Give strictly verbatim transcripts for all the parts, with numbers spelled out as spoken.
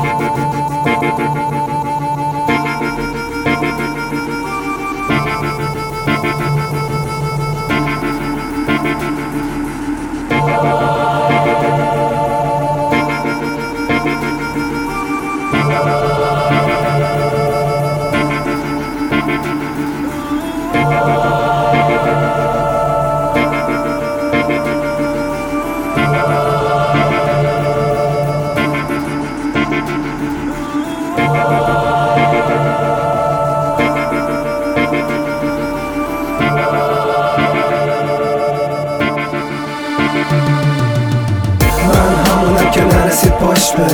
که نرسید پاش به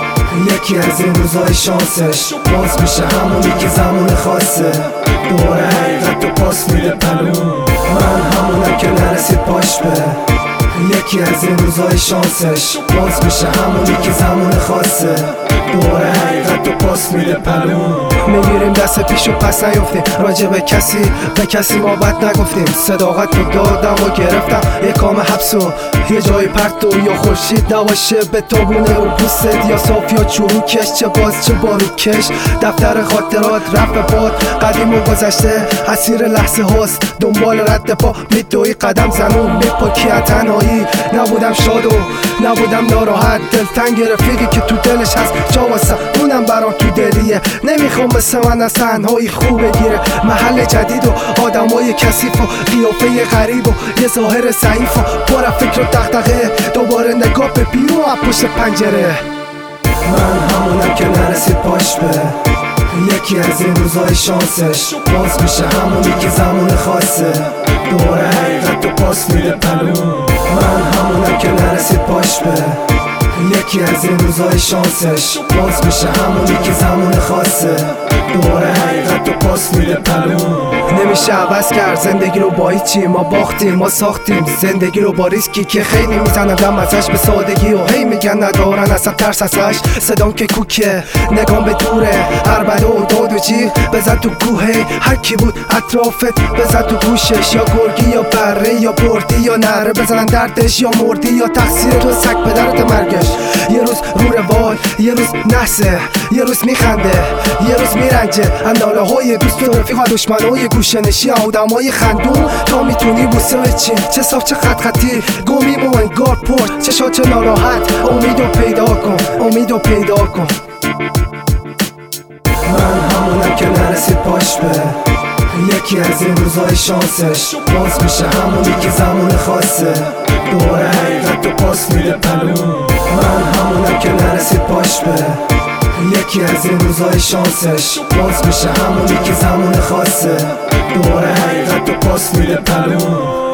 یکی از این روزای شانسش باز میشه همونی که زمان خاصه دوباره حقیقت تو پاس میده پلو. من همونم که نرسید پاش به یکی از این روزای شانسش باز میشه همونی که زمان خاصه دوباره حقیقت تو پاس میده پلو. میگیریم دست پیش و پس نیفتیم راجع به کسی به کسی ما بد نگفتیم. صداقت رو دادم و گرفتم یه کام حبس و یه جای پرتو یا خورشید نباشه به تابونه رو پوست یا صاف یا چروکش چه باز چه باروکش. دفتر خاطرات رفت باد قدیم و گذشته اسیر لحظه هاست دنبال رد پا میدوی قدم زنون میپاکی تنهایی. نبودم شاد و نبودم ناراحت دلتنگ رفیقی که تو دلش هست جا واسه اونم برام تو دلیه. نمیخوام مثل من از تنهایی خوب بگیره محل جدید و آدمای کثیف و قیافه غریب و یه ظاهر ضعیف و پر فکر و دغدغه دوباره نگاه به بیرون از پشت پنجره. من همونم که نرسید پاش به یکی از این روزای شانسش باز میشه همونی که زمان خاصه دوباره حقیقت تو پاس میده پلو. من همونم که نرسید پاش به یکی از این روزای شانسش باز میشه همونی که زمان خاصه دوباره حقیقت تو پاس میده پلو. نمیشه عوض کرد زندگی رو با هیچی ما باختیم ما ساختیم زندگی رو با ریسکی که خیلی میزنن دم ازش به سادگی و هی میگن ندارن اصلا ترس ازش. صدام که کوکه نگام به دوره عربده و داد و جیغ بزن تو گوهه هر کی بود اطرافت بزن تو گوشش یا گرگی یا بره یا بردی یا نره بزنن دردش یا مردی یا تقصیر تو سگ پدرت مرگش. یه روز رو روال یه روز نحسه یه روز میخنده یه روز میرنجه انداله های دوست و رفیق و دشمنای گوشنشی آدمای خندون تا میتونی بوسه چین چه صاف چه خط خطی گمی با انگار پرد چه شاد چه ناراحت امیدو پیدا کن امیدو پیدا کن. من همونم که نرسید پاش به یکی از این روزای شانسش باز میشه همونی که زمان خاصه دوباره حقیقت تو پاس میده پلو. من همونم که نرسید پاش به یکی از این روزای شانسش باز میشه همونی که زمان خاصه دوباره حقیقت تو پاس میده پلو.